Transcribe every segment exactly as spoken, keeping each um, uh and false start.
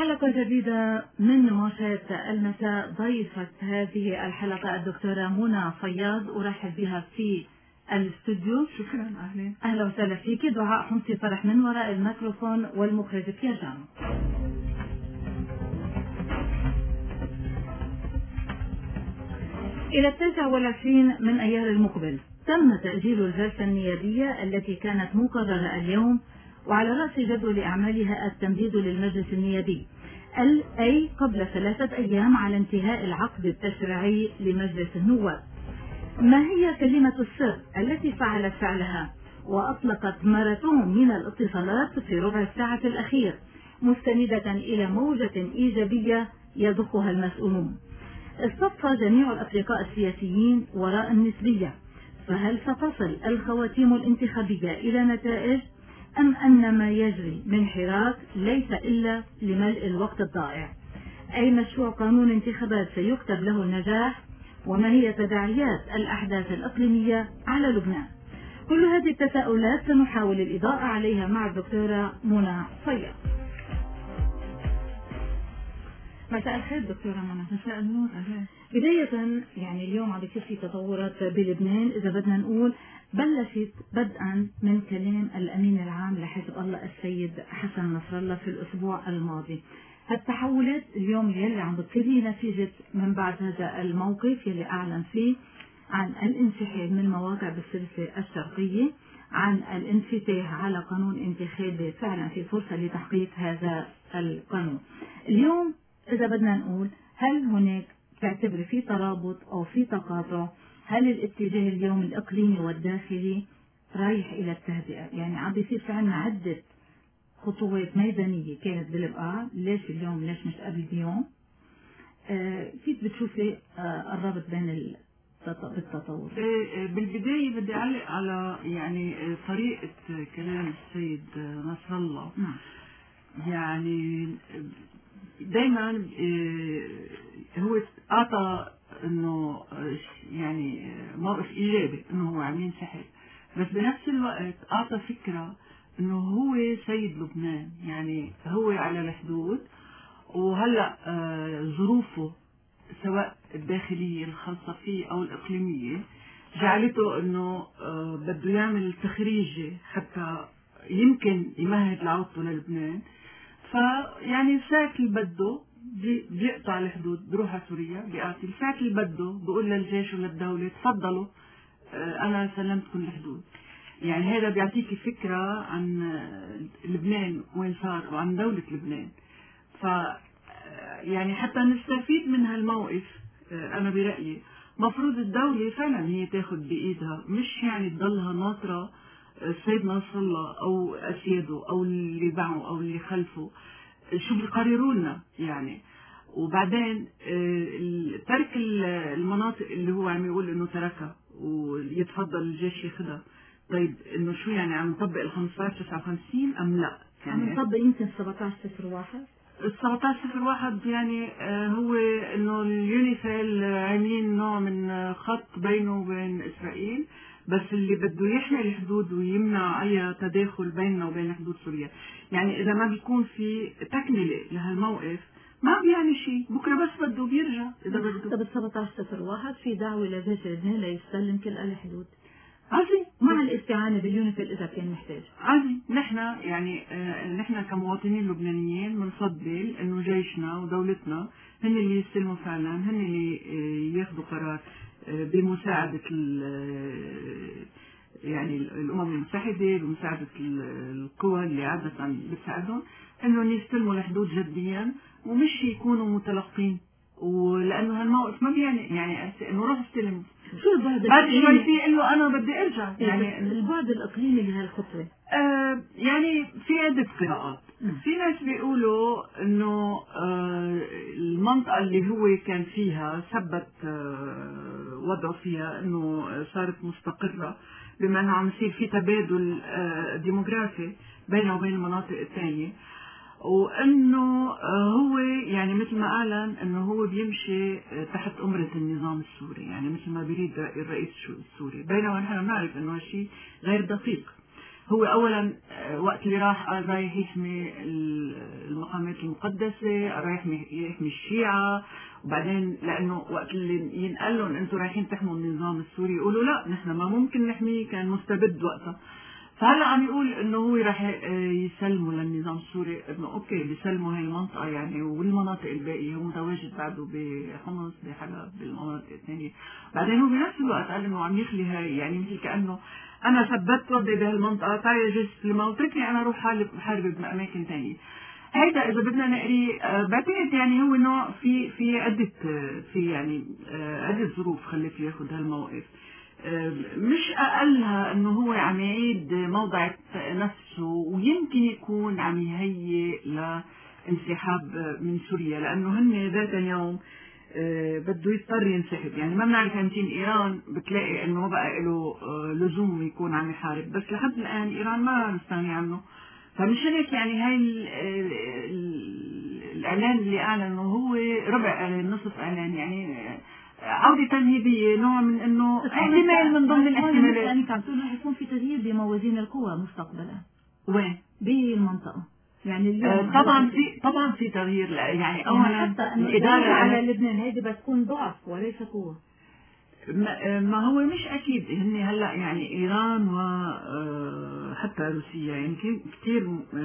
حلقة جديدة من نماشات المساء. ضيفة هذه الحلقة الدكتورة منى فياض، أرحب بها في الاستوديو. شكرا. أهلا أهلا وسهلا فيك. دعاء حمصي فرح من وراء الميكروفون، والمخرج يا جان. إلى التاسع والعشرين من أيار المقبل تم تأجيل الجلسة النيابية التي كانت مقررة اليوم، وعلى رأس جدول أعمالها التمديد للمجلس النيابي، أي قبل ثلاثة أيام على انتهاء العقد التشريعي لمجلس النواب. ما هي كلمة السر التي فعلت فعلها وأطلقت ماراثون من الاتصالات في ربع الساعة الأخير، مستندة إلى موجة إيجابية يضخها المسؤولون؟ اصطف جميع الأفرقاء السياسيين وراء النسبية، فهل ستصل الخواتيم الانتخابية إلى نتائج، أم أن ما يجري من حراك ليس إلا لملء الوقت الضائع؟ أي مشروع قانون انتخابات سيكتب له النجاح؟ وما هي تداعيات الأحداث الإقليمية على لبنان؟ كل هذه التساؤلات سنحاول الإضاءة عليها مع الدكتورة منى فياض. مساء الخير دكتورة منى. مساء النور. أهلا. بداية يعني اليوم عم بيصير في تطورات بلبنان، إذا بدنا نقول بلشت بدءا من كلام الأمين العام لحزب الله السيد حسن نصر الله في الأسبوع الماضي. التحولات اليوم يلي عم بتصير نتيجة من بعد هذا الموقف يلي أعلن فيه عن الانسحاب من مواقع بالسلسلة الشرقية، عن الانفتاح على قانون انتخابي فعلا في فرصة لتحقيق هذا القانون. اليوم إذا بدنا نقول هل هناك تعتبر في ترابط أو في تقاطع؟ هل الاتجاه اليوم الإقليمي والداخلي رايح إلى التهدئة؟ يعني عم بيصير في عنا عدة خطوات ميدانية كانت بالبقاع، ليش اليوم ليش مش قبل بيوم؟ آه كيف بتشوفي آه الرابط بين التطور؟ بالبداية بدي أعلق على يعني طريقة كلام السيد نصر الله. نعم. يعني دايما هو أعطى انه يعني موقف ايجابي انه هو عم ينسحب، بس بنفس الوقت اعطى فكرة انه هو سيد لبنان، يعني هو على الحدود، وهلا ظروفه سواء الداخلية الخاصة فيه او الاقليمية جعلته انه بده يعمل تخريجي حتى يمكن يمهد لعودته للبنان. فيعني ساعة اللي بده بيقطع الحدود بروح على سوريا، بيقاتل ساعة اللي بده بقول للجيش وللدولة تفضلوا أنا سلمتكم الحدود. يعني هذا بيعطيكي فكرة عن لبنان وين صار وعن دولة لبنان. ف يعني حتى نستفيد من هالموقف أنا برأيي مفروض الدولة فعلا هي تاخد بإيدها، مش يعني تضلها ناطرة السيد نصر الله أو أسياده أو اللي باعوا أو اللي خلفوا شو بيقرروا لنا يعني. وبعدين ترك المناطق اللي هو عم يقول إنه تركها ويتفضل الجيش ياخدها، طيب إنه شو يعني عم نطبق ال خمسة عشر تسعة وخمسين أم لا؟ يعني عم نطبق يمكن سبعة عشر صفر واحد. ال سبعة عشر صفر واحد يعني هو إنه اليونيفيل عاملين نوع من خط بينه وبين إسرائيل، بس اللي بده يحمي الحدود ويمنع أي تداخل بيننا وبين حدود سوريا. يعني إذا ما بيكون في تكملة لهالموقف ما بيعني شيء، بكرة بس بده بيرجع إذا بده. طب سبعة عشر صفر واحد في دعوة لجيش لبنان ليستلم كل الحدود عزي مع الاستعانة باليونيفيل إذا كان محتاج. عزي نحن يعني آه نحن كمواطنين لبنانيين بنفضل إنه جيشنا ودولتنا هن اللي يستلموا فعلا، هن اللي آه ياخذوا قرار آه بمساعدة يعني الأمم المتحدة، بمساعدة القوى اللي عادة بتساعدهم إنه يستلموا الحدود جديا، ومش يكونوا متلقين. ولأنه هالموقف ما بيعني يعني إنه روح استلم شو البعد بعد شوي في إنه أنا بدي أرجع. يعني البعد الإقليمي لهالخطوة آه يعني في عدة قراءات. في ناس بيقولوا إنه آه المنطقة اللي هو كان فيها ثبت آه وضعه فيها إنه صارت مستقرة، بما إنه عم يصير في تبادل آه ديموغرافي بينه وبين المناطق الثانية، وانه هو يعني مثل ما اعلن انه هو بيمشي تحت امرة النظام السوري، يعني مثل ما بيريد الرئيس السوري، بينما نحن نعرف انه هالشيء غير دقيق. هو أولا وقت اللي راح قال رايح يحمي المقامات المقدسة، رايح يحمي الشيعة، وبعدين لأنه وقت اللي ينقال لهم أنتم رايحين تحموا النظام السوري يقولوا لا نحن ما ممكن نحميه، كان مستبد وقتها. فهلا عم يقول انه هو راح يسلموا للنظام السوري، انه اوكي بيسلموا هاي المنطقه يعني والمناطق الباقيه، هو متواجد بعده بحمص بحلب بالمناطق الثانيه. بعدين هو بنفس الوقت قال انه عم يخلي هاي يعني مثل كانه انا ثبت وضعي بهالمنطقه، تعي جزء لما وتركني انا اروح حارب حارب باماكن ثانيه. هيدا اذا بدنا نقري بعتقد يعني هو نوع في في عده في يعني عده ظروف خلته ياخذ هالموقف، مش أقلها أنه هو عم يعيد موضع نفسه، ويمكن يكون عم يهيئ لانسحاب من سوريا، لأنه هن ذات يوم بده يضطر ينسحب. يعني ما بنعرف يمكن إيران بتلاقي أنه ما بقى له لزوم يكون عم يحارب، بس لحد الآن إيران ما مستغني عنه. فمش هيك يعني هاي الإعلان اللي أعلنه هو ربع إعلان نصف إعلان، يعني عودة تمهيدية، نوع من انه احتمال من ضمن الاحتمالات. يعني عم تقول رح يكون في تغيير بموازين القوى مستقبلا. وين؟ بالمنطقة. يعني اليوم آه طبعا في طبعا في تغيير، يعني اولا حتى الإدارة على لبنان هيدي بتكون ضعف وليس قوة. ما هو مش اكيد هن هلا يعني ايران وحتى روسيا يمكن كثير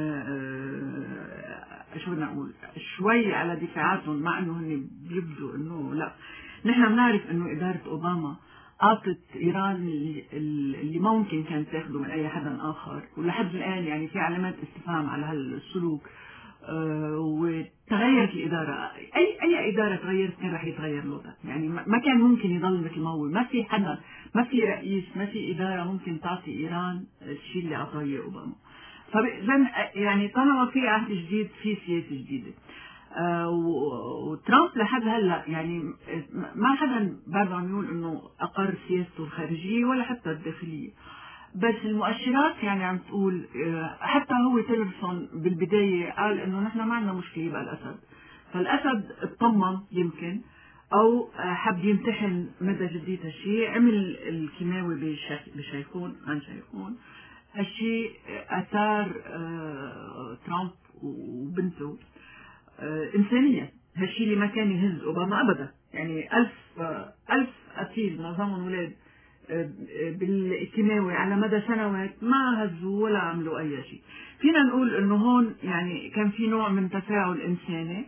شو بدنا نقول شوي على دفاعاتهم، مع انه هن بيبدوا انه لا. نحن بنعرف انه اداره اوباما اعطت ايران اللي ممكن كانت تاخده من اي حدا اخر، ولحد الان يعني في علامات استفهام على هالسلوك. أه وتغيرت الإدارة، أي أي إدارة تغيرت كان رح يتغير الوضع، يعني ما كان ممكن يضل مثل ما هو، ما في حدا، ما في رئيس، ما في إدارة ممكن تعطي إيران الشيء اللي أعطاه أوباما. فإذا يعني طالما في عهد جديد في سياسة جديدة. أه وترامب لحد هلا يعني ما حدا بعده عم يقول إنه أقر سياسته الخارجية ولا حتى الداخلية، بس المؤشرات يعني عم تقول. حتى هو تيلرسون بالبداية قال انه نحن ما عندنا مشكلة يبقى الاسد، فالاسد اطمن يمكن او حب يمتحن مدى جدية هالشيء، عمل الكيماوي بشايفون عن شايفون. هالشيء اثار ترامب وبنته انسانيا، هالشيء اللي ما كان يهز اوباما ابدا. يعني الف الف قتيل نظامهم ولاد بالكيماوي على مدى سنوات ما هزوا ولا عملوا اي شيء. فينا نقول انه هون يعني كان في نوع من تفاعل انساني،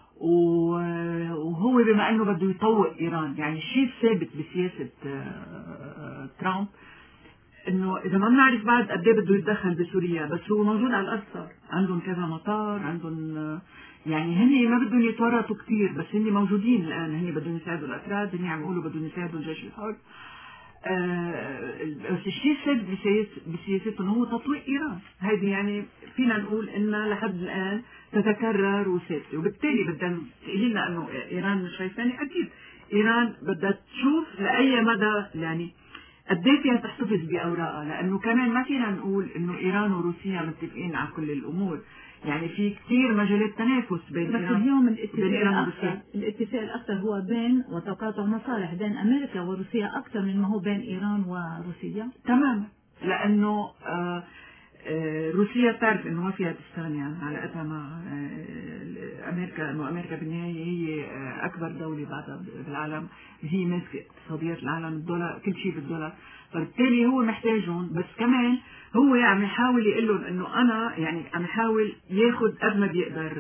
وهو بما انه بده يطوق ايران. يعني الشيء الثابت بسياسه ترامب انه اذا ما بنعرف بعد قد ايه بده يتدخل بسوريا، بس هو موجود على الارض، صار عندهم كذا مطار، عندهم يعني هن ما بدهم يتورطوا كثير، بس هن موجودين الان، هن بدهم يساعدوا الاتراك، هن عم يقولوا بدهم يساعدوا الجيش الحر. بس الشيء الثابت بسياستهم هو تطويق ايران. هذه يعني فينا نقول انها لحد الان تتكرر وثابته، وبالتالي بدنا تقولي لنا انه ايران مش شايفاني. اكيد ايران بدها تشوف لاي مدى يعني قد ايه فيها تحتفظ باوراقها، لانه كمان ما فينا نقول انه ايران وروسيا متفقين على كل الامور. يعني في كثير مجالات تنافس بين بس ايران اليوم الاتفاق الاكثر الاتفاق الاكثر هو بين وتقاطع مصالح بين امريكا وروسيا اكثر من ما هو بين ايران وروسيا. تماما، لانه آه آه روسيا بتعرف انه ما فيها تستغني عن علاقتها مع آه امريكا، انه امريكا بالنهايه هي آه اكبر دوله بعدها بالعالم، هي ماسكه اقتصاديات العالم، الدولار كل شيء بالدولار. فبالتالي هو محتاجهم، بس كمان هو عم يحاول يقول لهم انه انا يعني عم يحاول ياخذ قد ما بيقدر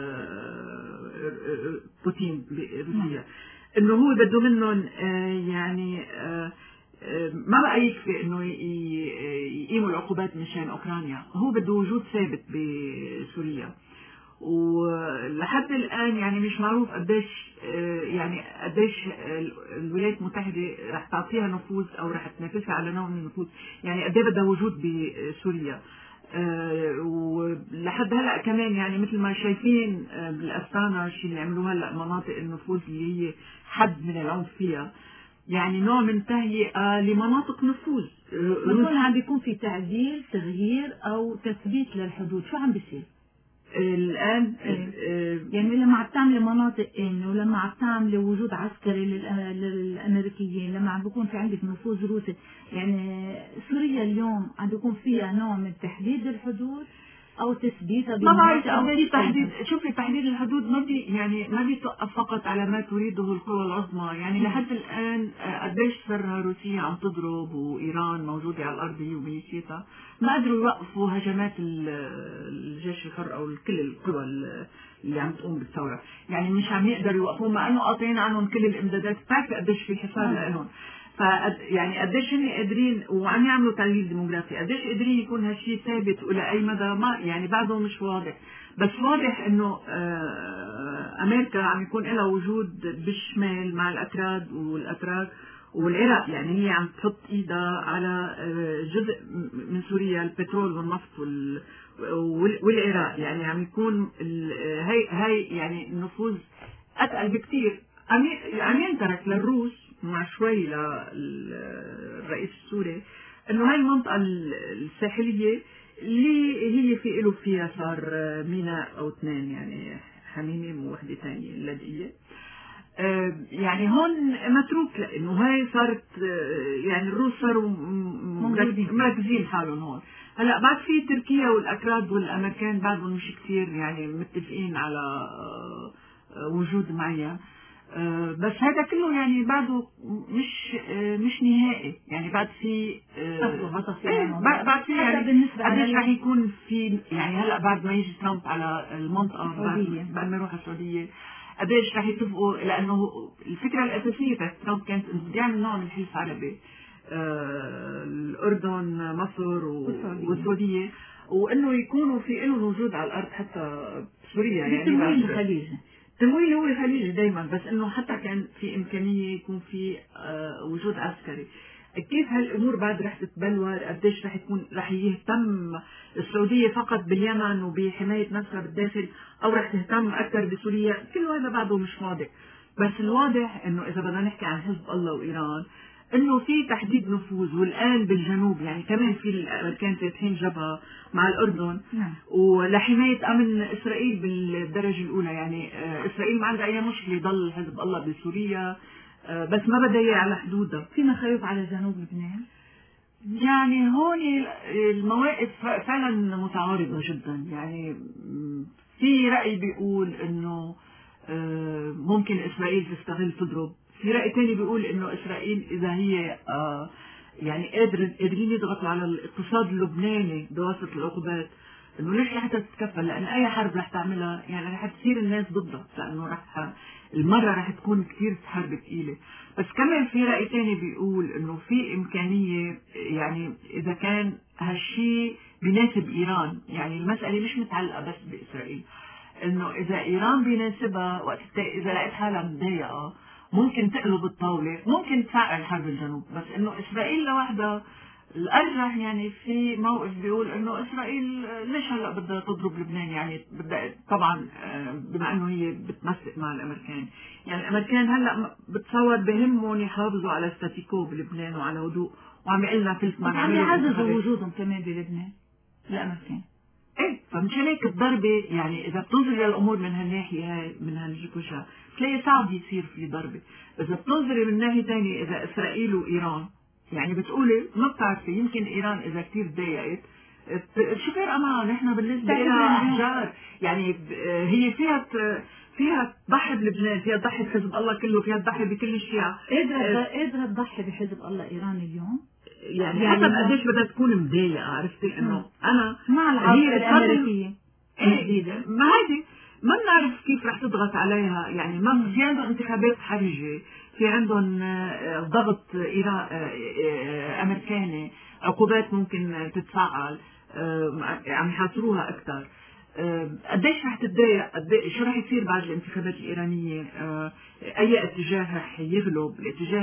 بوتين بروسيا، انه هو بده منهم يعني ما بقى يكفي انه يقيموا العقوبات مشان اوكرانيا، هو بده وجود ثابت بسوريا. ولحد الان يعني مش معروف قديش يعني قديش الولايات المتحده رح تعطيها نفوذ او رح تنافسها على نوع من النفوذ، يعني قد ايه بدها وجود بسوريا. أه ولحد هلا كمان يعني مثل ما شايفين بالاستانا الشيء اللي عملوه هلا مناطق النفوذ اللي هي حد من العنف فيها، يعني نوع من تهيئه لمناطق نفوذ. بكون عم بيكون في تعديل تغيير او تثبيت للحدود، شو عم بيصير؟ الآن يعني لما عم تعملي مناطق آمنة ولما عم تعملي وجود عسكري للأمريكيين، لما عم بيكون في عندك نفوذ روسي، يعني سوريا اليوم عم بيكون فيها نوع من تحديد الحدود أو تثبيتها ما بعرف أو قديش تحديد. شوفي تحديد الحدود ما بي يعني ما بيتوقف فقط على ما تريده القوى العظمى، يعني لحد الآن قديش صار روسيا عم تضرب وإيران موجودة على الأرض هي وميليشياتها، ما قدروا يوقفوا هجمات الجيش الحر أو كل القوى اللي عم تقوم بالثورة، يعني مش عم يقدروا يوقفوا مع إنه قاطعين عنهم كل الإمدادات. بتعرفي قديش في حصار لهم، ف يعني قديش هن قادرين وعم يعملوا تغيير ديموغرافي، قديش قادرين يكون هالشيء ثابت والى اي مدى ما يعني بعده مش واضح. بس واضح انه امريكا عم يكون لها وجود بالشمال مع الاتراك والاتراك والعراق، يعني هي عم تحط ايدها على جزء من سوريا، البترول والنفط والعراق، يعني عم يكون هي هي يعني النفوذ اتقل بكثير. عم ينترك للروس مع شوي للرئيس السوري انه هاي المنطقة الساحلية اللي هي في له فيها صار ميناء او اثنين، يعني حميميم ووحدة ثانية اللاذقية، يعني هون متروك لانه هاي صارت يعني الروس صاروا مركزين حالهم هون. هلا بعد في تركيا والاكراد والامريكان بعدهم مش كثير يعني متفقين على وجود معين، أه بس هذا كله يعني بعده مش أه مش نهائي، يعني بعد في أه ايه بعد في يعني قديش رح يكون في يعني هلا بعد ما يجي ترامب على المنطقه بعد ما يروح السعوديه قديش رح يتفقوا، لانه الفكره الاساسيه تاع ترامب كانت انه بده يعمل نوع من الحلف عربي، أه الاردن مصر والسعوديه، وانه يكونوا في لهم وجود على الارض حتى سوريا، يعني تمويل الخليج. التمويل هو الخليجي دائما، بس انه حتى كان في امكانيه يكون في آه وجود عسكري. كيف هالامور بعد رح تتبلور، قديش رح يكون رح يهتم السعوديه فقط باليمن وبحمايه نفسها بالداخل، او رح تهتم اكثر بسوريا، كل هذا بعده مش واضح. بس الواضح انه اذا بدنا نحكي عن حزب الله وايران انه في تحديد نفوذ، والان بالجنوب يعني كمان في الامريكان فاتحين جبهه مع الاردن نعم. ولحمايه امن اسرائيل بالدرجه الاولى، يعني اسرائيل ما عندها اي مشكله يضل حزب الله بسوريا، بس ما بدها اياه على حدودها. في مخاوف على جنوب لبنان، يعني هون المواقف فعلا متعارضه جدا، يعني في راي بيقول انه ممكن اسرائيل تستغل تضرب، في رأي تاني بيقول انه اسرائيل اذا هي آه يعني قادرين قادرين يضغطوا على الاقتصاد اللبناني بواسطة العقوبات، انه ليش لحتى تتكفل، لان اي حرب رح تعملها يعني رح تصير الناس ضدها، لانه رح المرة رح تكون كثير حرب ثقيلة. بس كمان في رأي تاني بيقول انه في امكانية، يعني اذا كان هالشي بيناسب ايران، يعني المسألة مش متعلقة بس باسرائيل، انه اذا ايران بيناسبها وقت اذا لقيت حالها مضايقة ممكن تقلب الطاولة، ممكن تفعل حرب الجنوب، بس انه اسرائيل لوحدها الارجح. يعني في موقف بيقول انه اسرائيل ليش هلا بدها تضرب لبنان، يعني بدها طبعا بما انه هي بتمسك مع الامريكان، يعني الامريكان هلا بتصور بهمهم يحافظوا على ستاتيكو بلبنان وعلى هدوء، وعم يقلنا ثلث ما عم يعززوا وجودهم كمان بلبنان الامريكان. ايه فمشان هيك الضربة يعني اذا بتنظري للامور من هالناحية هاي من هالجوجة تلاقي صعب يصير في ضربة. اذا بتنظري من ناحية ثانية اذا اسرائيل وايران يعني بتقولي ما بتعرفي يمكن ايران اذا كثير تضايقت شو فارقة معها، نحن بالنسبة لها احجار، يعني هي فيها فيها تضحي بلبنان، فيها تضحي بحزب الله كله، فيها تضحي بكل الشيعة، قادرة قادرة تضحي بحزب الله ايران اليوم، يعني, يعني حسب قديش بدها تكون مضايقة، عرفتي انه انا مع العاصفة الامريكية الجديدة ما هذه ما بنعرف كيف رح تضغط عليها، يعني ما في عندهم انتخابات حرجة، في عندهم ضغط امريكاني، عقوبات ممكن تتفعل، عم يحاصروها اكثر، قديش رح تتضايق، شو رح يصير بعد الانتخابات الإيرانية، أي اتجاه رح يغلب، الاتجاه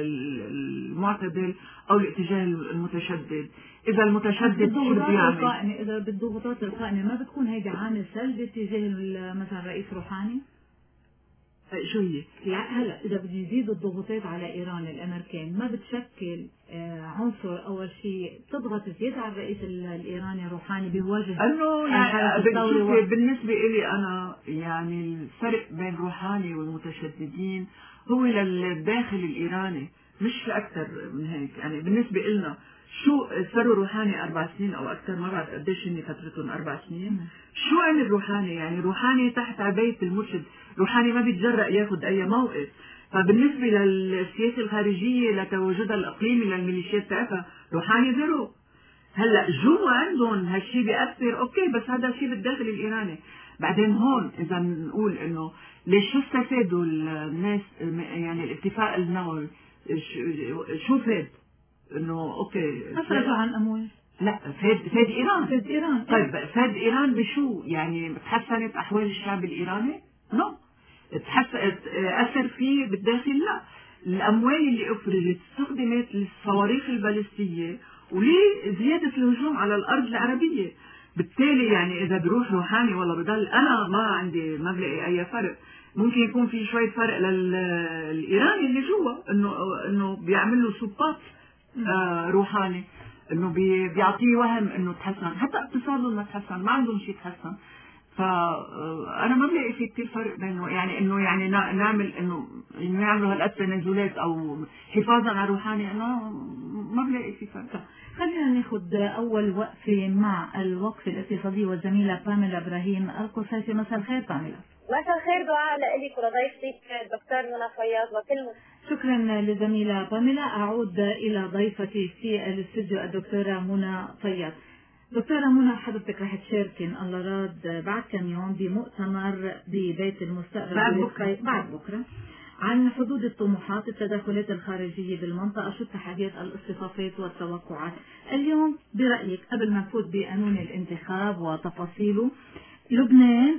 المعتدل أو الاتجاه المتشدد، إذا المتشدد شو بده يعمل؟ إذا بالضغوطات القائمة ما بتكون هيدا عامل سلبي تجاه مثلا رئيس روحاني؟ شو هي؟ يعني هلا اذا بده يزيدوا الضغوطات على ايران الامريكان ما بتشكل عنصر اول شيء تضغط زياده على الرئيس الايراني روحاني بمواجهه انه يعني و... بالنسبه لي انا يعني الفرق بين روحاني والمتشددين هو للداخل الايراني مش اكثر من هيك. يعني بالنسبه لنا شو صاروا روحاني اربع سنين او اكثر، ما بعرف قديش هن فترتهم اربع سنين. م. شو يعني الروحاني؟ يعني روحاني تحت عبايه المرشد، روحاني ما بيتجرأ ياخذ اي موقف. فبالنسبه للسياسه الخارجيه لتواجدها الاقليمي للميليشيات تاعتها روحاني زيرو. هلا جوا عندهم هالشيء بيأثر اوكي، بس هذا الشيء بالداخل الايراني. بعدين هون اذا نقول انه ليش شو استفادوا الناس يعني الاتفاق النووي؟ شو فاد؟ انه اوكي خسروا عن اموال. لا فاد فاد ايران. فاد ايران طيب فاد ايران بشو؟ يعني تحسنت احوال الشعب الايراني؟ نو. تحسنت اثر فيه بالداخل؟ لا. الاموال اللي افرجت استخدمت للصواريخ البالستيه ولزياده الهجوم على الارض العربيه. بالتالي يعني اذا بروح روحاني والله بضل، انا ما عندي ما بلاقي اي فرق. ممكن يكون في شويه فرق للايراني اللي جوا انه انه بيعمل له سوبات آه روحاني، انه بي بيعطيه وهم انه تحسن، حتى اقتصادهم ما تحسن، ما عندهم شيء تحسن. فانا ما بلاقي في كثير فرق بينه يعني انه يعني نعمل انه نعملوا هالقد تنازلات او حفاظا على روحاني، انا ما بلاقي في فرق. خلينا ناخذ اول وقفه مع الوقفه الاقتصاديه والزميله باميلا ابراهيم القصيصي. مساء الخير باميلا. مساء الخير، دعاء لك ولضيفتك الدكتور منى فياض وكل. شكرا للزميله باميلا. اعود الى ضيفتي في الاستوديو الدكتوره منى فياض. دكتورة منى، حضرتك رح تشاركين الله راد بعد كم يوم بمؤتمر ببيت المستقبل بعد بكرة. بعد بكرة عن حدود الطموحات التدخلات الخارجية بالمنطقة، شو التحديات الاصطفافات والتوقعات. اليوم برأيك قبل ما نفوت بقانون الانتخاب وتفاصيله، لبنان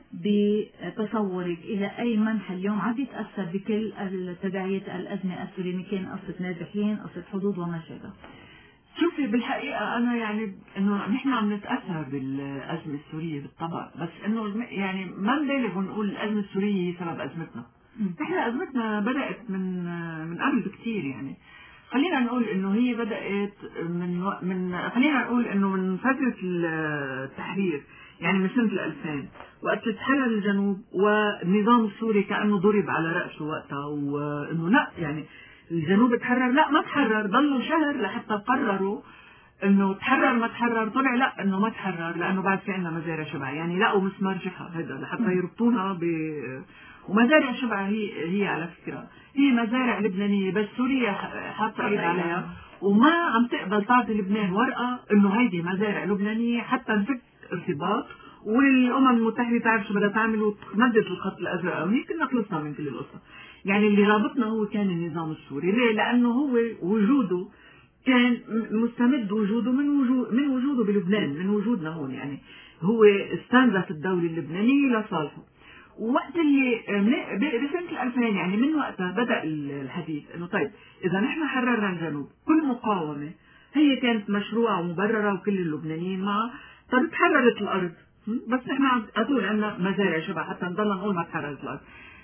بتصورك إلى أي منحى اليوم عم يتأثر بكل التداعيات الأزمة السورية، كان قصة نازحين قصة حدود وما شابه؟ شوفي بالحقيقة أنا يعني إنه نحن عم نتأثر بالأزمة السورية بالطبع، بس إنه يعني ما نبالغ ونقول الأزمة السورية هي سبب أزمتنا. نحن أزمتنا بدأت من من قبل بكثير. يعني خلينا نقول إنه هي بدأت من من خلينا نقول إنه من فترة التحرير، يعني من سنة الألفين وقت تحرر الجنوب والنظام السوري كأنه ضرب على رأسه وقتها، وإنه لا يعني الجنوب تحرر، لا ما تحرر، ضلوا شهر لحتى قرروا انه تحرر ما تحرر، طلع لا انه ما تحرر لانه بعد في عندنا مزارع شبع. يعني لقوا مسمار جحا هذا لحتى يربطونا ب ومزارع شبع هي هي على فكره هي مزارع لبنانيه، بس سوريا حاطه ايد عليها وما عم تقبل تعطي لبنان ورقه انه هيدي مزارع لبنانيه حتى نفك ارتباط. والامم المتحده تعرف شو بدها تعمل وتمدد الخط الازرق، وهيك كنا خلصنا من كل القصه. يعني اللي رابطنا هو كان النظام السوري. ليه؟ لانه هو وجوده كان مستمد، وجوده من وجود من وجوده بلبنان، من وجودنا هون. يعني هو استنزف الدوله اللبنانيه لصالحه. ووقت اللي بسنه الألفين يعني من وقتها بدا الحديث انه طيب اذا نحن حررنا الجنوب، كل مقاومه هي كانت مشروعه ومبرره وكل اللبنانيين معها، طيب تحررت الارض، بس نحن على عندنا مزارع شبع حتى نضلنا نقول ما تحررت الارض.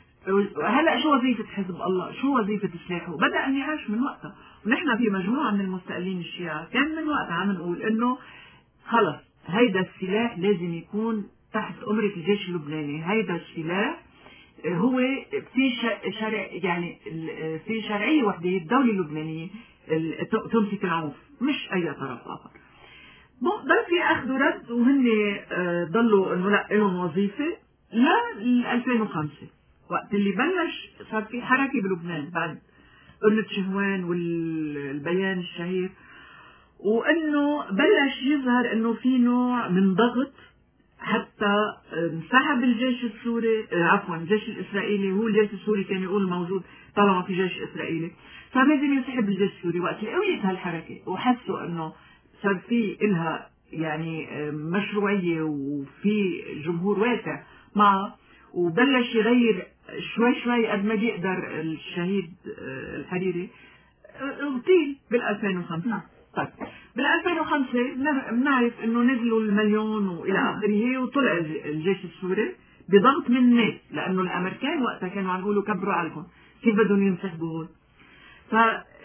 هلا شو وظيفة حزب الله؟ شو وظيفة سلاحه؟ بدأ النقاش من وقتها، ونحن في مجموعة من المستقلين الشيعة كان من وقتها عم نقول انه خلص هيدا السلاح لازم يكون تحت أمرة الجيش اللبناني. هيدا السلاح هو في شرع، يعني في شرعية وحدة الدولة اللبنانية تمسك العنف، مش أي طرف آخر. ضل في أخذ ورد، وهن ضلوا انه لا لهم وظيفة ل ألفين وخمسة وقت اللي بلش صار في حركة بلبنان بعد قلة شهوان والبيان الشهير، وانه بلش يظهر انه في نوع من ضغط حتى انسحب الجيش السوري، عفوا الجيش الاسرائيلي. هو الجيش السوري كان يقول موجود طالما في جيش اسرائيلي، فلازم ينسحب الجيش السوري. وقت اللي قويت هالحركة وحسوا انه صار في إلها يعني مشروعية وفي جمهور واسع معه، وبلش يغير شوي شوي قد ما بيقدر الشهيد الحريري، اغتيل بال ألفين وخمسة. طيب بال ألفين وخمسة بنعرف انه نزلوا المليون والى اخره، وطلع الجيش السوري بضغط من الناس، لانه الامريكان وقتها كانوا عم يقولوا كبروا عليكم كيف بدهم ينسحبوا هون. ف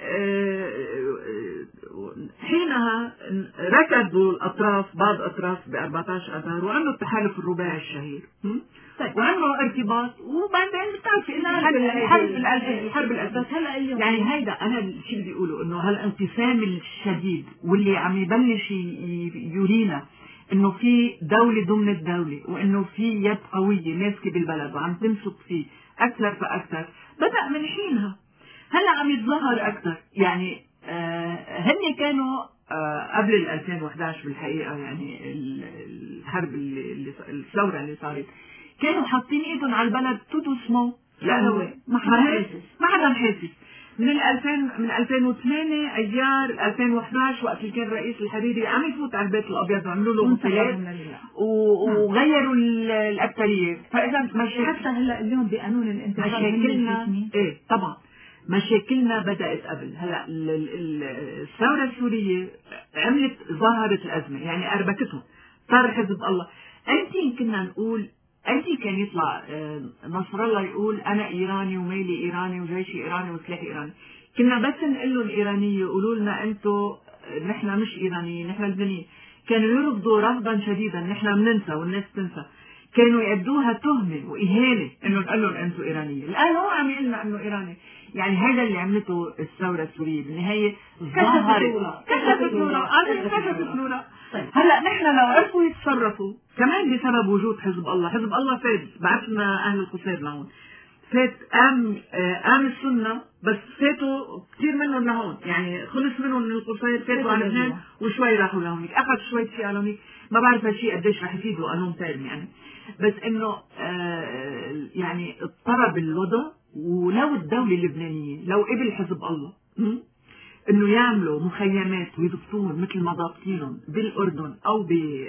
حينها ركضوا الاطراف بعض اطراف ب أربعة عشر اذار وعملوا التحالف الرباعي الشهير، وعملوا ارتباط، وبعدين بتعرفي انه الحرب الحرب الحرب الألفية. يعني هيدا انا الشيء اللي بيقولوا انه هالانقسام الشديد واللي عم يبلش يورينا انه في دولة ضمن الدولة، وانه في يد قوية ماسكة بالبلد وعم تمسك فيه اكثر فاكثر، بدأ من حينها. هلا عم يتظاهر اكثر. يعني آه هن كانوا آه قبل ال ألفين وإحدى عشر بالحقيقة، يعني الحرب اللي الثورة اللي صارت، كانوا حاطين ايدهم على البلد تودو سمو، لانه ما حدا حاسس. من ال ألفين من ألفين وثمانية ايار ألفين وإحدى عشر وقت اللي كان رئيس الحريري عم يفوت على البيت الابيض وعملوا له غسالات وغيروا الاكثريه. فاذا مشاكل حتى هلا اليوم بقانون الانتخاب مشاكلنا ايه طبعا مشاكلنا بدأت قبل. هلا الثورة السورية عملت ظاهرة الأزمة، يعني أربكتهم، صار حزب الله. أنت كنا نقول أنت كان يطلع نصر الله يقول أنا إيراني وميلي إيراني وجيشي إيراني وسلاحي إيراني، كنا بس نقول له الإيرانية يقولوا لنا أنتوا نحن مش إيرانيين نحن لبنانيين، كانوا يرفضوا رفضا شديدا، نحن بننسى والناس تنسى، كانوا يأدوها تهمة وإهانة إنه نقول لهم أنتوا إيرانية. الآن هو عم يقول لنا إنه إيراني. يعني هذا اللي عملته الثورة السورية بالنهاية، ظهرت كشفت نورا كشفت نورا. هلا نحن لو عرفوا يتصرفوا كمان بسبب وجود حزب الله، حزب الله فات بعت لنا أهل القصير لهون، فات قام قام السنة، بس فاتوا كثير منهم لهون، يعني خلص منهم من القصير فاتوا على لبنان وشوي راحوا لهونيك، أخذ شوي شيء على هونيك، ما بعرف هالشيء قديش رح يفيدوا قانون تام يعني، بس إنه آه يعني اضطرب الوضع. ولو الدولة اللبنانية لو قبل حزب الله انه يعملوا مخيمات ويضبطون مثل ما ضابطينهم بالاردن او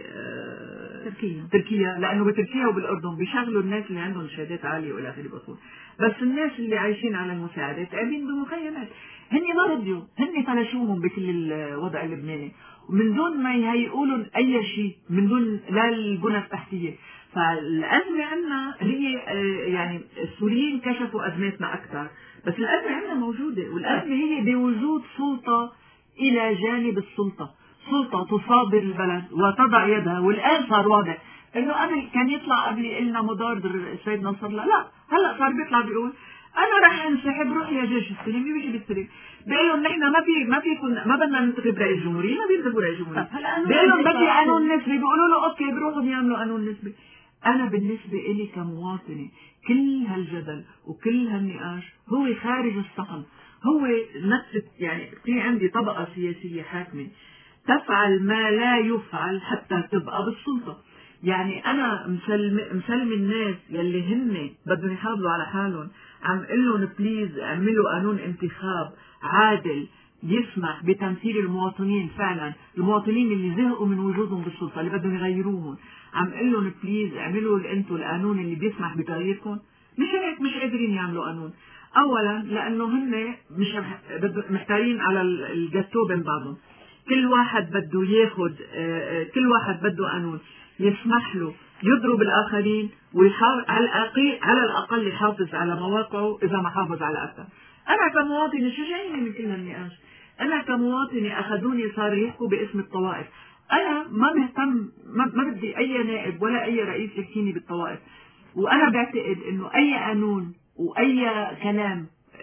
بتركيا تركيا، لانه بتركيا وبالاردن بيشغلوا الناس اللي عندهم شهادات عاليه والى اخره بطول، بس الناس اللي عايشين على المساعدات قاعدين بمخيمات. هن ما رضيوا، هن فلشوهم بكل الوضع اللبناني من دون ما يهيئوا لهم اي شيء، من دون لا البنى التحتيه. فالأزمة عندنا هي يعني السوريين كشفوا أزماتنا أكثر، بس الأزمة عندنا موجودة، والأزمة هي بوجود سلطة إلى جانب السلطة، سلطة تصادر البلد وتضع يدها. والآن صار واضح إنه قبل كان يطلع قبل لنا مدار السيد نصر الله، لا هلا صار بيطلع بيقول أنا رح انسحب، روح يا جيش السلم، بيجي بالسلم، بيقول لهم نحن ما في ما فيكم ما بدنا ننتخب رئيس جمهورية، ما بينتخبوا رئيس جمهورية، بيقول لهم بدي قانون نسبي، بيقولوا له أوكي بيروحوا بيعملوا قانون نسبي. أنا بالنسبة إلي كمواطنة كل هالجدل وكل هالنقاش هو خارج الصحن، هو نفس يعني في عندي طبقة سياسية حاكمة تفعل ما لا يفعل حتى تبقى بالسلطة. يعني أنا مسلم مسلم الناس يلي هن بدهم يحافظوا على حالهم، عم قل لهم بليز اعملوا قانون انتخاب عادل يسمح بتمثيل المواطنين، فعلا المواطنين اللي زهقوا من وجودهم بالسلطة اللي بدهم يغيروهم، عم قل لهم بليز اعملوا انتوا القانون اللي بيسمح بتغييركم. مش هيك مش قادرين يعملوا قانون، اولا لانه هن مش محتارين على الجاتو بين بعضهم، كل واحد بده ياخذ كل واحد بده قانون يسمح له يضرب الاخرين ويحافظ على الاقل على الاقل يحافظ على مواقعه اذا ما حافظ على اكثر. انا كمواطنه شو جايني من كل هالنقاش؟ انا كمواطنه اخذوني صار يحكوا باسم الطوائف، انا ما مهتم، ما, ما بدي اي نائب ولا اي رئيس يحكيني بالطوائف. وانا بعتقد انه اي قانون واي كلام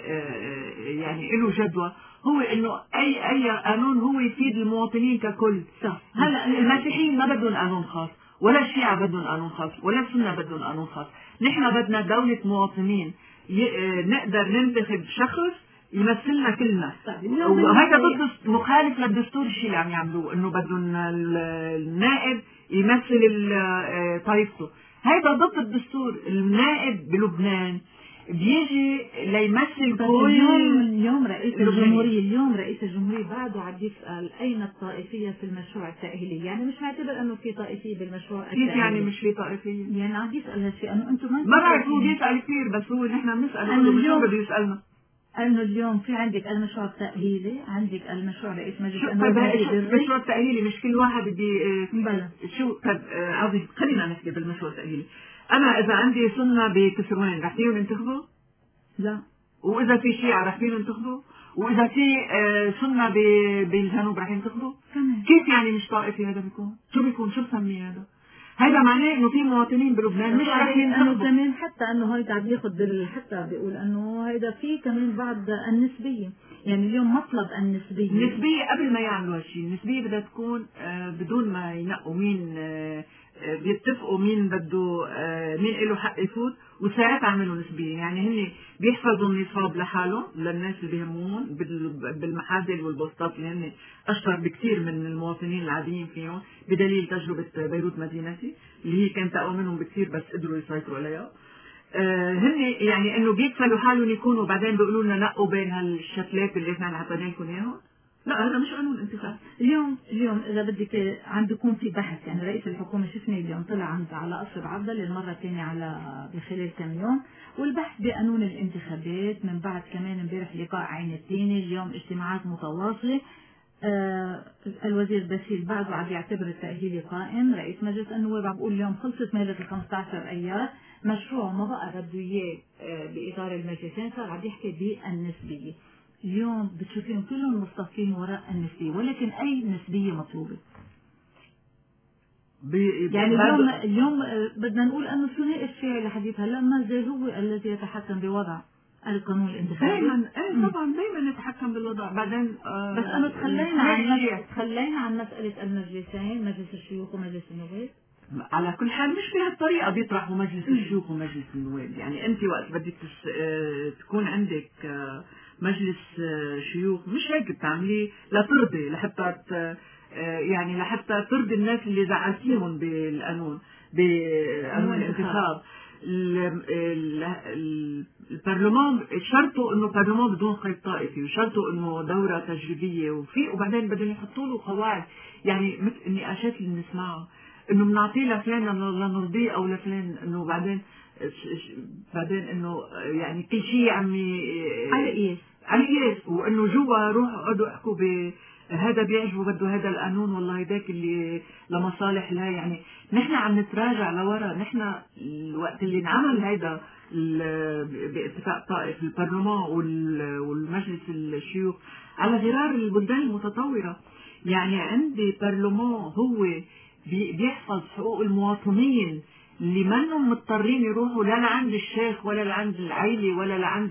يعني له جدوى هو انه اي اي قانون هو يفيد المواطنين ككل. هلا المسيحيين ما بدهم قانون خاص، ولا الشيعة بدهم قانون خاص، ولا السنة بدهم قانون خاص. نحن بدنا دولة مواطنين نقدر ننتخب شخص يمثلنا كلنا، وهذا ضد مخالف للدستور. الشيء اللي عم يعملوه انه بدهم النائب يمثل طائفته، هذا ضد الدستور. النائب بلبنان بيجي ليمثل كل. اليوم اليوم رئيس الجمهورية اليوم رئيس الجمهورية بعده عم يسأل أين الطائفية في المشروع التأهيلي، يعني مش معتبر إنه في طائفية بالمشروع التأهيلي. كيف يعني مش في طائفية؟ يعني عم يسأل هالشيء إنه أنتم ما ما بعرف، هو بيسأل كثير، بس هو نحن بنسأل إنه اليوم بده يسألنا. انه اليوم في عندك المشروع التأهيلي، عندك المشروع رئيس مجلس المشروع التأهيلي مش كل واحد بدي بلا شو. طب عظيم، خلينا نحكي بالمشروع التأهيلي. انا اذا عندي سنة بكسروان رح فيهم ينتخبوا؟ لا. واذا في شيعة رح فيهم ينتخبوا؟ واذا في سنة بالجنوب رح ينتخبوا؟ كيف يعني مش طائفي هذا بيكون؟ شو بيكون؟ شو بسميه هذا؟ هذا معناه انه في مواطنين بلبنان مش رح ينتخبوا. كمان حتى انه هيدا عم ياخذ بال حتى بيقول انه هيدا في كمان بعض النسبيه، يعني اليوم مطلب النسبيه النسبيه قبل ما يعملوا هالشيء، النسبيه بدها تكون بدون ما ينقوا مين، بيتفقوا مين بده مين له حق يفوت، وساعتها عملوا نسبيه. يعني هن بيحفظوا النصاب لحالهم للناس اللي بيهمون بالمحادل والبوستات اللي هن اشطر بكثير من المواطنين العاديين فيهم، بدليل تجربه بيروت مدينتي اللي هي كانت اقوى منهم بكثير بس قدروا يسيطروا عليها. آه هن يعني انه بيكفلوا حالهم يكونوا وبعدين بيقولوا لنا نقوا بين هالشتلات اللي احنا عطينا لكم اياهم. لا هذا مش قانون انتخاب. اليوم اليوم اذا بدك عندكم في بحث، يعني رئيس الحكومه شفنا اليوم طلع عند على قصر عبده للمره الثانيه على بخلال كم يوم، والبحث بقانون الانتخابات من بعد كمان امبارح لقاء عين الثاني، اليوم اجتماعات متواصله. آه الوزير باسيل بعده عم يعتبر التأهيلي قائم، رئيس مجلس النواب عم بقول اليوم خلصت مهلة ال خمسة عشر ايار، مشروع ما بقى بده اياه آه بإطار المجلسين، صار عم يحكي بالنسبية. اليوم بتشوفين كلهم مصطفين وراء النسبية، ولكن أي نسبية مطلوبة؟ يعني اليوم اليوم بدنا نقول أنه الثنائي الشيعي لحديث هلا ما زال هو الذي يتحكم بوضع القانون الانتخابي. دائما ايه طبعا دائما نتحكم بالوضع. بعدين آه بس أنا تخلينا عن تخلينا عن مسألة المجلسين، مجلس الشيوخ ومجلس النواب. على كل حال مش بهالطريقة بيطرحوا مجلس الشيوخ ومجلس النواب. يعني أنت وقت بدك تكون عندك مجلس شيوخ مش هيك بتعمليه لترضي لحتى يعني لحتى ترضي الناس اللي زعلتيهم بالقانون بقانون الانتخاب. البرلمان شرطه انه برلمان بدون قيد طائفي، وشرطه انه دوره تجريبيه، وفي وبعدين بدهم يحطوا له قواعد. يعني مثل النقاشات اللي بنسمعها انه بنعطيه لفلان لنرضيه او لفلان، انه بعدين بعدين انه يعني كل شيء عم على قياس على قياس، وانه جوا روحوا اقعدوا احكوا ب هذا بيعجبه بده هذا القانون، والله هداك اللي لمصالح لا. يعني نحن عم نتراجع لورا. نحن الوقت اللي انعمل هيدا باتفاق طائف البرلمان والمجلس الشيوخ على غرار البلدان المتطورة. يعني عندي برلمان هو بيحفظ حقوق المواطنين اللي منهم مضطرين يروحوا لا لعند الشيخ ولا لعند العيلة ولا لعند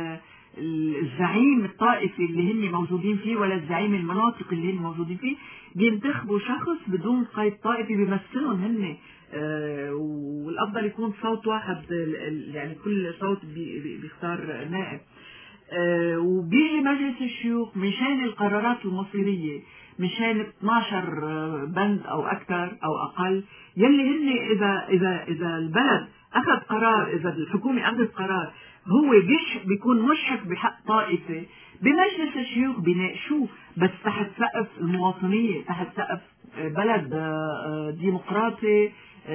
الزعيم الطائفي اللي هن موجودين فيه ولا الزعيم المناطق اللي هن موجودين فيه. بينتخبوا شخص بدون قيد طائفي بيمثلهم هن، آه والافضل يكون صوت واحد، يعني كل صوت بيختار نائب. آه وبيجي مجلس الشيوخ مشان القرارات المصيرية، مشان اثناشر بند او اكثر او اقل، يلي هن اذا اذا اذا البلد اخذ قرار، اذا الحكومة اخذت قرار هو بيش بيكون مشحف بحق طائفة، بمجلس الشيوخ بيناقشوه بس تحت سقف المواطنية، تحت سقف بلد ديمقراطي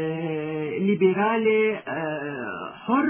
ليبرالي حر،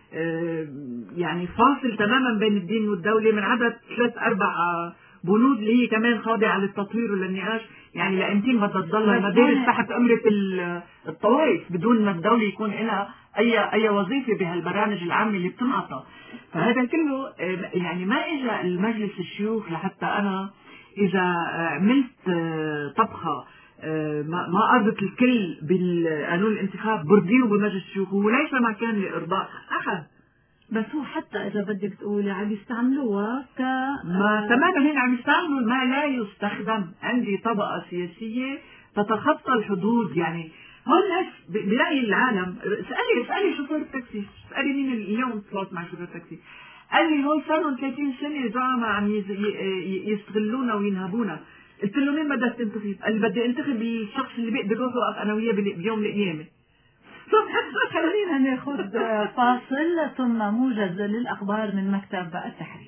يعني فاصل تماما بين الدين والدولة، من عدد ثلاث اربع بنود اللي هي كمان خاضعة للتطوير وللنقاش. يعني لأمتين بدها تضل المدارس تحت أمرة الطوائف بدون ما الدولة يكون لها أي أي وظيفة بهالبرامج العامة اللي بتنعطى. فهذا كله يعني ما إجا المجلس الشيوخ لحتى أنا إذا عملت طبخة ما أرضت الكل بالقانون الانتخاب برضيه بمجلس الشيوخ، وليس مكان لإرضاء أحد. بس هو حتى إذا بدك تقولي عم يستعملوها ك ما تماما هن عم يستعملوا ما لا يستخدم. عندي طبقة سياسية تتخطى الحدود. يعني هون الناس برأي العالم، اسألي اسألي شوفير التاكسي، اسألي مين اليوم طلعت مع شوفير التاكسي قال لي هون صار لهم ثلاثين سنة زعماء عم يستغلونا وينهبونا. قلت له مين بدك تنتخب؟ قال لي بدي انتخب الشخص اللي بيقدر يروح وقف انا وياه بيوم القيامة. خلينا ناخذ فاصل ثم موجز للأخبار من مكتب التحرير.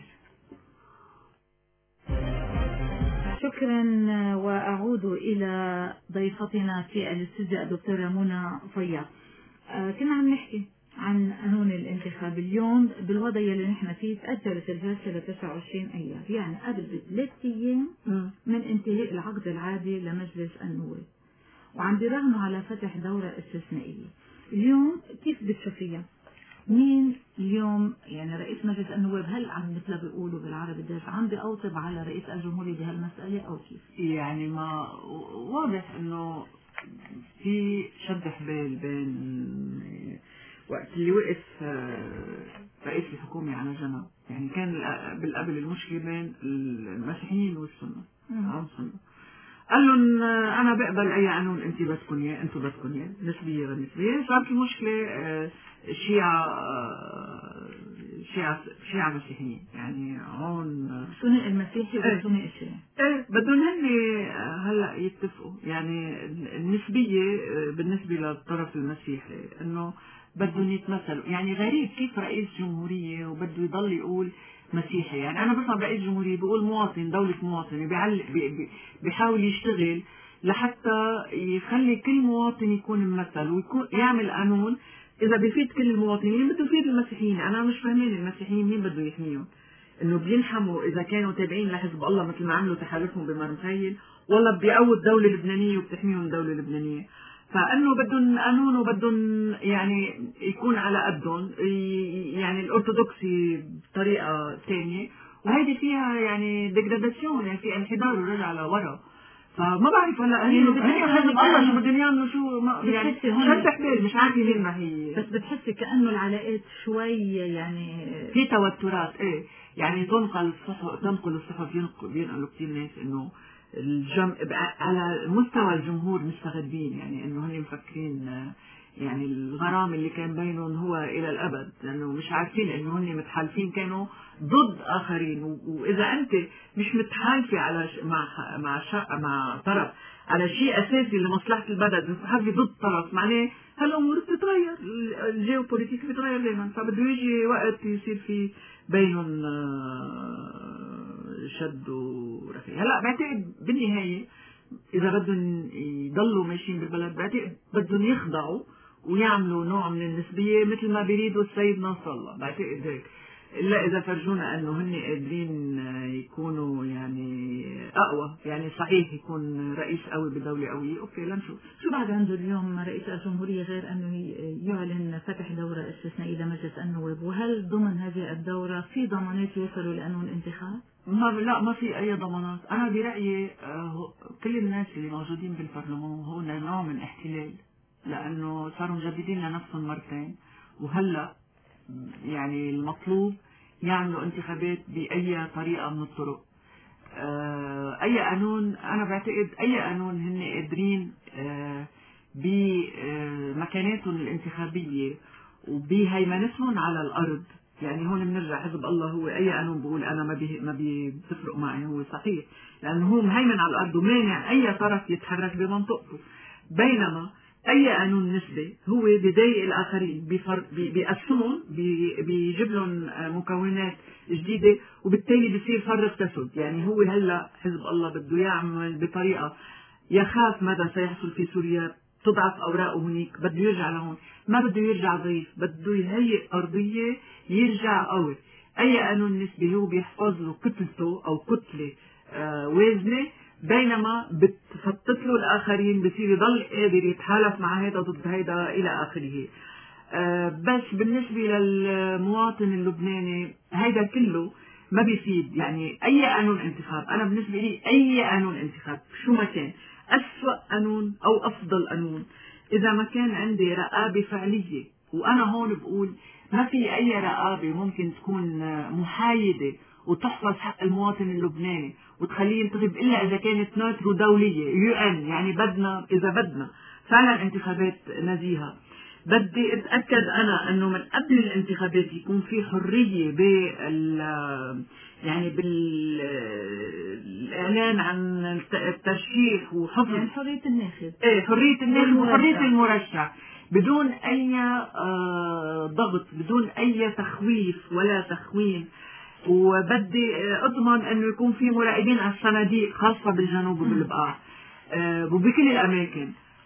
شكرا، وأعود إلى ضيفتنا في الاستوديو الدكتورة منى فياض. آه كنا عم نحكي عن قانون الانتخاب. اليوم بالوضع اللي نحن فيه تأجلت الجلسة ل تسعة وعشرين أيام، يعني قبل بثلاث أيام من انتهاء العقد العادي لمجلس النواب، وعم بيراهنوا على فتح دورة استثنائية. اليوم كيف بتشوفيها؟ مين اليوم يعني رئيس مجلس النواب؟ هل عم مثل بيقولوا بالعربي الدارج عم بيأوطب على رئيس الجمهورية بهالمسألة أو كيف؟ يعني ما واضح إنه في شد حبال بين وقت اللي وقف رئيس الحكومة على جنب. يعني كان بالقبل المشكلة بين المسيحيين والسنة عن سنة، قال لهم أنا بقبل أي قانون أنت بدكم إياه، أنتم بدكم إياه، نسبية غير. صارت المشكلة شيعة شيعة شيعة مسيحيين، يعني هون سنة المسيحي والسنة الشيعي. ايه بدهم هن هلا يتفقوا. يعني النسبية بالنسبة للطرف المسيحي انه بدهم يتمثلوا. يعني غريب كيف رئيس جمهورية وبده يضل يقول مسيحي. يعني انا بسمع رئيس جمهورية بيقول مواطن، دولة مواطن، بيعلق بيحاول يشتغل لحتى يخلي كل مواطن يكون ممثل ويكون يعمل قانون اذا بيفيد كل المواطنين بده يفيد المسيحيين. انا مش فاهمين المسيحيين مين بده يحميهم، انه بينحموا اذا كانوا تابعين لحزب الله مثل ما عملوا تحالفهم بمرمخيل، والله بيقووا الدولة اللبنانية وبتحميهم الدولة اللبنانية. فانه بدهم قانون وبدهم يعني يكون على قدهم، يعني الارثوذكسي بطريقة ثانية، وهيدي فيها يعني ديجراداسيون، يعني في انحدار ورجع لورا. فما بعرف هلا هي حزب الله شو بدهم يعملوا، شو يعني شد حبال مش عارفه مين ما هي. بس بتحسي كأنه العلاقات شوي يعني في توترات. ايه يعني تنقل الصحف تنقل الصحف بينقلوا كثير ناس انه الجم على مستوى الجمهور مستغربين، يعني انه هن مفكرين يعني الغرام اللي كان بينهم هو الى الابد، لانه مش عارفين انه هن متحالفين كانوا ضد اخرين. واذا انت مش متحالفه على ش... مع مع ش... مع طرف على شيء اساسي لمصلحه البلد، متحالفه ضد طرف، معناه هالامور بتتغير، الجيوبوليتيك بتتغير دائما. فبده يجي وقت يصير في بينهم شد ورخاء. هلا بعتقد بالنهايه اذا بدهم يضلوا ماشيين بالبلد بعتقد بدهم يخضعوا ويعملوا نوع من النسبيه مثل ما بيريدوا السيد ناصر الله. بعتقد هيك، الا اذا فرجونا انه هن قادرين يكونوا يعني اقوى. يعني صحيح يكون رئيس قوي بدوله قويه، اوكي لنشوف شو بعد عنده اليوم رئيس الجمهوريه غير انه يعلن فتح دوره استثنائيه لمجلس النواب. وهل ضمن هذه الدوره في ضمانات يوصلوا لقانون الانتخاب؟ ما لا ما في اي ضمانات. انا برايي كل الناس اللي موجودين بالبرلمان هو نوع من احتلال، لانه صاروا مجددين لنفسهم مرتين، وهلا يعني المطلوب يعملوا انتخابات بأي طريقة من الطرق. أي قانون، أنا بعتقد أي قانون هن قادرين بمكاناتهم الانتخابية وبهيمنتهم على الأرض. يعني هون بنرجع حزب الله هو أي قانون بقول أنا ما بي ما بتفرق معي، هو صحيح لأنه هو مهيمن على الأرض ومانع أي طرف يتحرك بمنطقته. بينما أي قانون نسبي هو بيضايق الآخرين، بيقسمهم، بيجيب لهم مكونات جديدة، وبالتالي بيصير فرق تسد. يعني هو هلا حزب الله بده يعمل بطريقة يخاف ماذا سيحصل في سوريا، تضعف أوراقه هنيك، بده يرجع لهون، ما بده يرجع ضعيف، بده يهيئ أرضية يرجع قوي. أي قانون نسبي هو بيحفظ له كتلته أو كتلة آه وازنة، بينما بتفتت له الآخرين بصير يضل قادر يتحالف مع هذا ضد هذا إلى آخره. أه بس بالنسبة للمواطن اللبناني هذا كله ما بيفيد. يعني أي قانون انتخاب، أنا بالنسبة لي أي قانون انتخاب شو ما كان، أسوأ قانون أو أفضل قانون، إذا ما كان عندي رقابة فعلية. وأنا هون بقول ما في أي رقابة ممكن تكون محايدة وتحفظ حق المواطن اللبناني وتخليه ينتخب إلا إذا كانت ناترو دولية يو إن. يعني بدنا إذا بدنا فعلا انتخابات نزيهة، بدي أتأكد أنا أنه من قبل الانتخابات يكون في حرية بال يعني بالإعلان عن الترشيح وحفظ يعني حرية الناخب. إيه حرية الناخب وحرية المرشح بدون أي ضغط، بدون أي تخويف ولا تخوين. وبدي أضمن أنه يكون في مراقبين على الصناديق خاصة بالجنوب وبالبقاع وبكل الأماكن.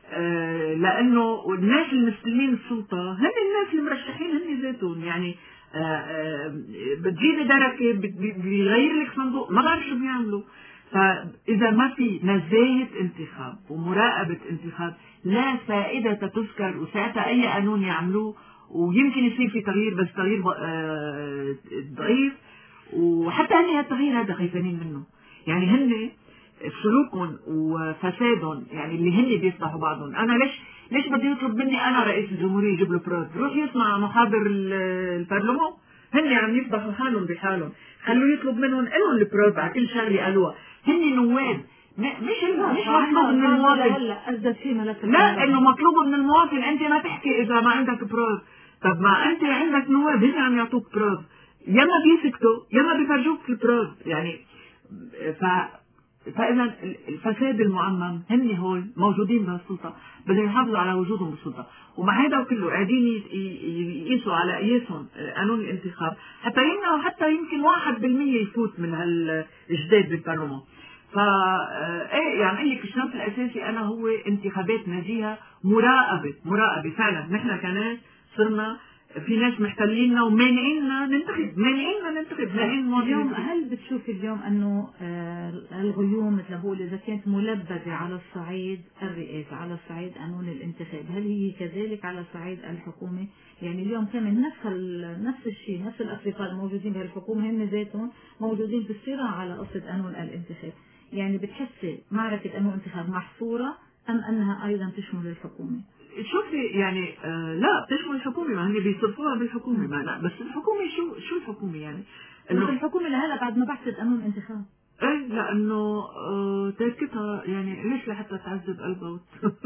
آه لانه الناس المستلمين السلطه هن الناس المرشحين هن ذاتهم، يعني آه آه بتجيبي دركه بيغير لك صندوق ما بعرف شو بيعملوا. فاذا ما في نزاهه انتخاب ومراقبه انتخاب لا فائده تذكر، وساعتها اي قانون يعملوه ويمكن يصير في تغيير بس تغيير آه ضعيف، وحتى هن هالتغيير هذا خايفين منه. يعني هن سلوكهم وفسادهم يعني اللي هن بيصلحوا بعضهم. انا ليش ليش بدي يطلب مني انا رئيس الجمهوريه يجيب له بروف؟ روح يسمع محاضر البرلمان، هن عم يفضحوا حالهم بحالهم، خلوه يطلب منهم لهم البروف على كل شغله قالوها. هن نواب، مش مش مطلوب من المواطن. هلا ازداد في ملف لا انه مطلوب من المواطن انت ما تحكي اذا ما عندك بروف. طب ما انت عندك نواب هن عم يعطوك بروف، يا ما بيسكتوا يا ما بيفرجوك البروف. يعني ف فاذا الفساد المعمم هن هول موجودين بهالسلطه، بدهم يحافظوا على وجودهم بالسلطه. ومع هذا كله قاعدين يقيسوا على قياسهم قانون الانتخاب حتى يمنعوا حتى يمكن واحد بالمية يفوت من هالجداد بالبرلمان. فا ايه يعني اقول لك الشرط الاساسي انا هو انتخابات نزيهه، مراقبه مراقبه فعلا. نحن كناس صرنا في ناس محتليننا ومانعيننا ننتخب، مانعيننا ننتخب، مانعين. اليوم هل بتشوف اليوم انه آه الغيوم مثل ما بقول اذا كانت ملبده على الصعيد الرئاسي، على الصعيد قانون الانتخاب، هل هي كذلك على صعيد الحكومه؟ يعني اليوم كمان نفس نفس الشيء، نفس الافرقاء الموجودين بهالحكومه هن ذاتهم موجودين بالصراع على قصه قانون الانتخاب. يعني بتحسي معركه قانون الانتخاب محصوره ام انها ايضا تشمل الحكومه؟ شوفي يعني آه لا بتشمل الحكومه، ما هن بيصرفوها بالحكومه، ما لا بس الحكومه شو شو الحكومه يعني؟ انه الحكومه لهلا بعد ما بعثت قانون انتخاب. ايه لانه آه تركتها يعني ليش لحتى تعذب قلبها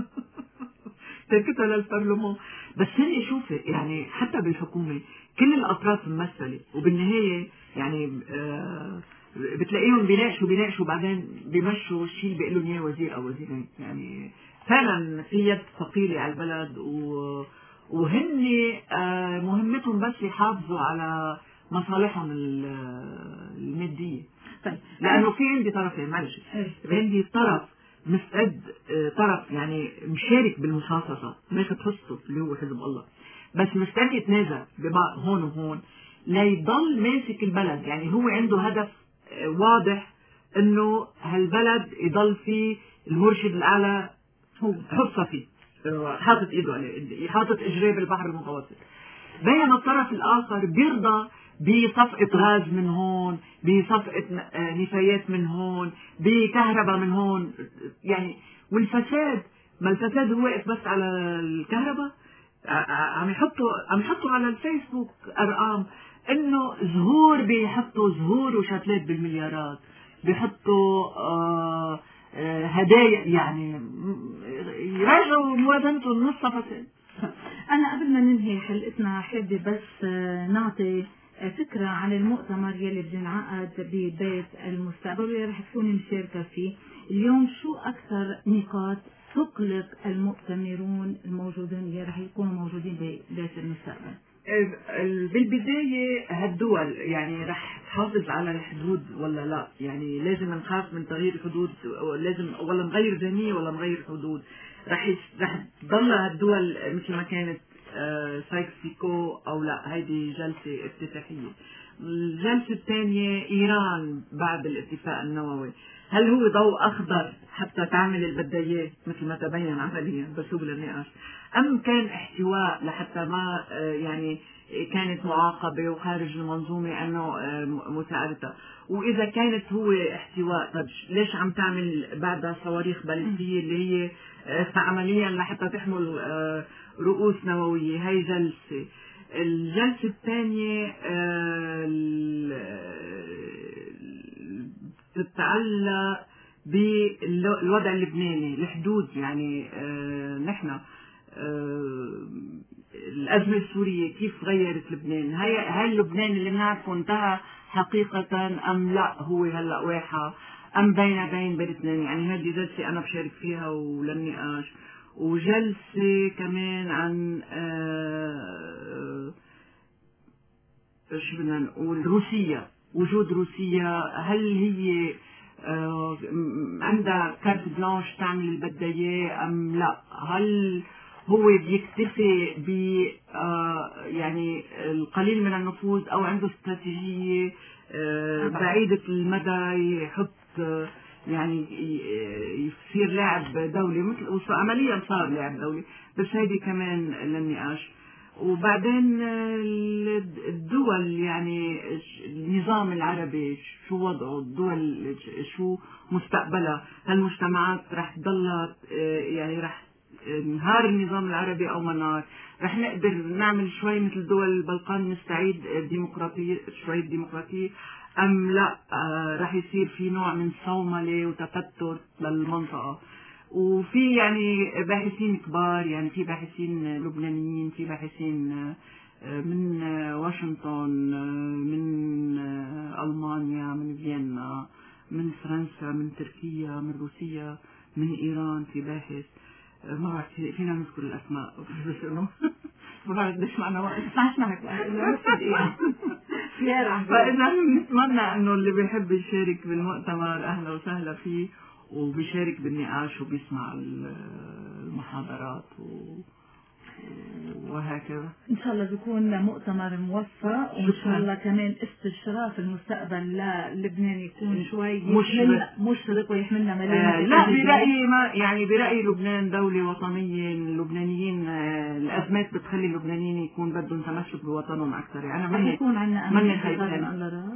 تركتها للبرلمان. بس هن شوفي يعني حتى بالحكومه كل الاطراف ممثله، وبالنهايه يعني آه بتلاقيهم بيناقشوا بيناقشوا بعدين بيمشوا الشيء اللي بيقول لهم اياه وزير او وزيرين. يعني فعلا في يد ثقيله على البلد، و وهن آه مهمتهم بس يحافظوا على مصالحهم الماديه. طيب لانه في عندي طرفين معلش، عندي طرف مستعد آه طرف يعني مشارك بالمخاصصه ماخذ حصته اللي هو حزب الله، بس مستعد يتنازل ببعض هون وهون ليضل ماسك البلد. يعني هو عنده هدف واضح انه هالبلد يضل فيه المرشد الاعلى حصه فيه، حاطط ايده عليه، حاطط اجريه بالبحر المتوسط. بينما الطرف الاخر بيرضى بصفقه غاز من هون، بصفقه نفايات من هون، بكهرباء من هون. يعني والفساد، ما الفساد هو واقف بس على الكهرباء، عم يحطوا عم يحطوا على الفيسبوك ارقام انه زهور، بيحطوا زهور وشتلات بالمليارات، بيحطوا آه آه هدايا، يعني يراجعوا موازنتهم نصها فساد. انا قبل ما ننهي حلقتنا حابه بس نعطي فكره عن المؤتمر يلي بينعقد ببيت المستقبل واللي رح تكوني مشاركه فيه اليوم. شو اكثر نقاط تقلق المؤتمرون الموجودين اللي رح يكونوا موجودين ببيت المستقبل؟ بالبداية هالدول يعني رح تحافظ على الحدود ولا لا؟ يعني لازم نخاف من تغيير الحدود، لازم ولا نغير ذهنية ولا نغير حدود؟ رح رح تضل هالدول مثل ما كانت سايكس بيكو او لا؟ هيدي جلسة افتتاحية. الجلسة الثانية ايران بعد الاتفاق النووي، هل هو ضوء اخضر حتى تعمل اللي بدها اياه مثل ما تبين عمليا بس هو للنقاش، ام كان احتواء لحتى ما يعني كانت معاقبة وخارج المنظومة انه مساعدتها؟ واذا كانت هو احتواء، طب ليش عم تعمل بعدها صواريخ باليستية اللي هي عمليا لحتى تحمل رؤوس نووية؟ هي جلسة. الجلسة الثانية تتعلق بالوضع اللبناني، الحدود. يعني آه نحن آه الأزمة السورية كيف غيرت لبنان؟ هي هل لبنان اللي بنعرفه انتهى حقيقة أم لا هو هلا واحة أم بين بين بين اثنين؟ يعني هذه جلسة أنا بشارك فيها وللنقاش. وجلسة كمان عن آه شو بدنا نقول روسيا، وجود روسيا، هل هي عندها كارت بلانش تعمل اللي بدها اياه ام لا؟ هل هو بيكتفي ب يعني القليل من النفوذ او عنده استراتيجية بعيدة المدى يحط يعني يصير لاعب دولي مثل عمليا صار لاعب دولي، بس هيدي كمان للنقاش. وبعدين الدول يعني النظام العربي شو وضعه، الدول شو مستقبلها، هالمجتمعات رح تضلها يعني رح نهار النظام العربي او منار، رح نقدر نعمل شوي مثل دول البلقان نستعيد ديمقراطية شوي ديمقراطية ام لا رح يصير في نوع من صوملة وتفتت للمنطقة. وفي يعني باحثين كبار، يعني في باحثين لبنانيين، في باحثين من واشنطن، من ألمانيا، من فيينا، من فرنسا، من تركيا، من روسيا، من إيران، في باحث ما بعرف فينا نذكر الأسماء بس إنه ما بعرف ليش معنا وقت اسمعش معك نص دقيقة. فإذا نتمنى إنه اللي بيحب يشارك بالمؤتمر أهلا وسهلا فيه، وبيشارك بالنقاش وبيسمع المحاضرات وهكذا. إن شاء الله بيكون مؤتمر موفق، وإن شاء الله كمان استشراف المستقبل للبنان يكون شوي مشرق مشرق ويحملنا مليون. آه لا برأيي ما يعني برأيي لبنان دولة وطنية، اللبنانيين آه الأزمات بتخلي اللبنانيين يكون بدهم تمسك بوطنهم أكثر. يعني أنا مني يكون عندنا مني خايفين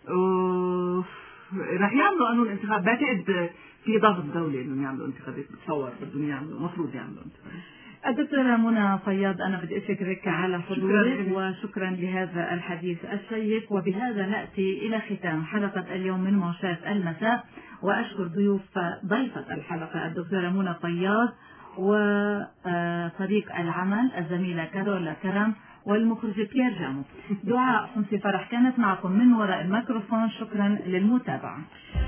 رح يعملوا قانون انتخاب، بعتقد في ضغط دولي انهم يعملوا انتخابات، بتصور بدهم يعملوا المفروض يعملوا انتخابات. الدكتورة منى فياض، أنا بدي أشكرك على حضورك وشكرا لهذا الحديث الشيق. وبهذا نأتي إلى ختام حلقة اليوم من موشات المساء، وأشكر ضيوف ضيفة الحلقة الدكتورة منى فياض وفريق العمل الزميلة كارولا كرم والمخرج بيير جامو. دعاء حمصي فرح كانت معكم من وراء الميكروفون، شكرا للمتابعة.